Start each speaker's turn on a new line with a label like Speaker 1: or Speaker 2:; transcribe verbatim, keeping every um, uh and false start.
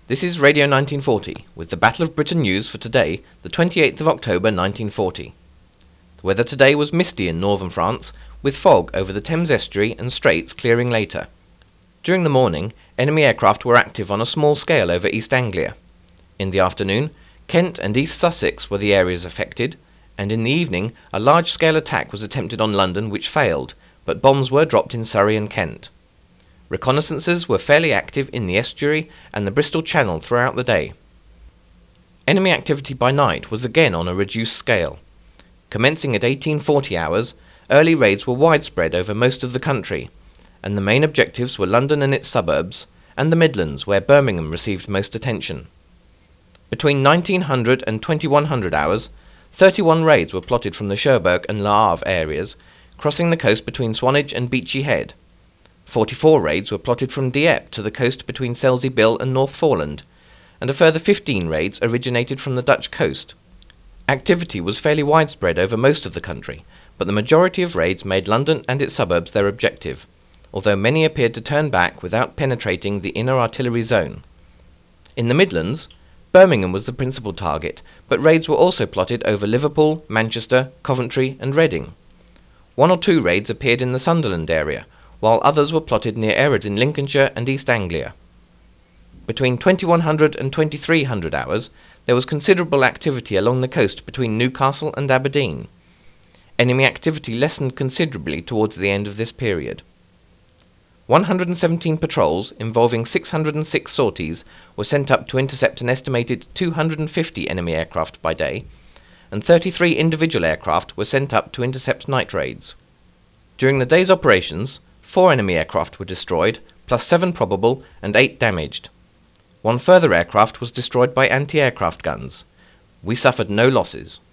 Speaker 1: This is Radio nineteen forty, with the Battle of Britain news for today, the twenty-eighth of October nineteen forty. The weather today was misty in northern France, with fog over the Thames estuary and straits clearing later. During the morning, enemy aircraft were active on a small scale over East Anglia. In the afternoon, Kent and East Sussex were the areas affected, and in the evening a large-scale attack was attempted on London which failed, but bombs were dropped in Surrey and Kent. Reconnaissances were fairly active in the estuary and the Bristol Channel throughout the day. Enemy activity by night was again on a reduced scale. Commencing at eighteen forty hours, early raids were widespread over most of the country, and the main objectives were London and its suburbs, and the Midlands, where Birmingham received most attention. Between nineteen hundred and twenty-one hundred hours, thirty-one raids were plotted from the Cherbourg and Le Havre areas, crossing the coast between Swanage and Beachy Head. forty-four raids were plotted from Dieppe to the coast between Selsey Bill and North Foreland, and a further fifteen raids originated from the Dutch coast. Activity was fairly widespread over most of the country, but the majority of raids made London and its suburbs their objective, although many appeared to turn back without penetrating the inner artillery zone. In the Midlands, Birmingham was the principal target, but raids were also plotted over Liverpool, Manchester, Coventry and Reading. One or two raids appeared in the Sunderland area, while others were plotted near areas in Lincolnshire and East Anglia. Between twenty-one hundred and twenty-three hundred hours, there was considerable activity along the coast between Newcastle and Aberdeen. Enemy activity lessened considerably towards the end of this period. one hundred seventeen patrols, involving six hundred six sorties, were sent up to intercept an estimated two hundred fifty enemy aircraft by day, and thirty-three individual aircraft were sent up to intercept night raids. During the day's operations, four enemy aircraft were destroyed, plus seven probable and eight damaged. One further aircraft was destroyed by anti-aircraft guns. We suffered no losses.